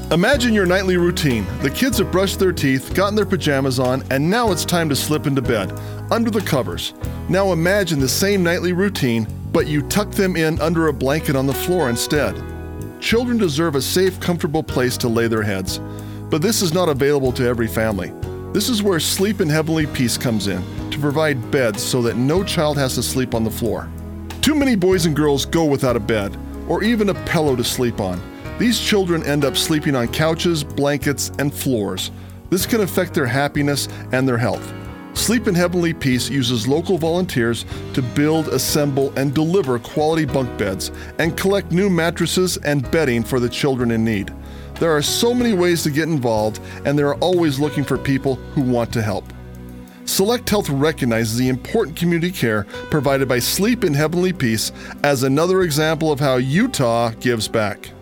Imagine your nightly routine. The kids have brushed their teeth, gotten their pajamas on, and now it's time to slip into bed, under the covers. Now imagine the same nightly routine, but you tuck them in under a blanket on the floor instead. Children deserve a safe, comfortable place to lay their heads. But this is not available to every family. This is where Sleep in Heavenly Peace comes in, to provide beds so that no child has to sleep on the floor. Too many boys and girls go without a bed, or even a pillow to sleep on. These children end up sleeping on couches, blankets, and floors. This can affect their happiness and their health. Sleep in Heavenly Peace uses local volunteers to build, assemble, and deliver quality bunk beds and collect new mattresses and bedding for the children in need. There are so many ways to get involved, and they are always looking for people who want to help. Select Health recognizes the important community care provided by Sleep in Heavenly Peace as another example of how Utah gives back.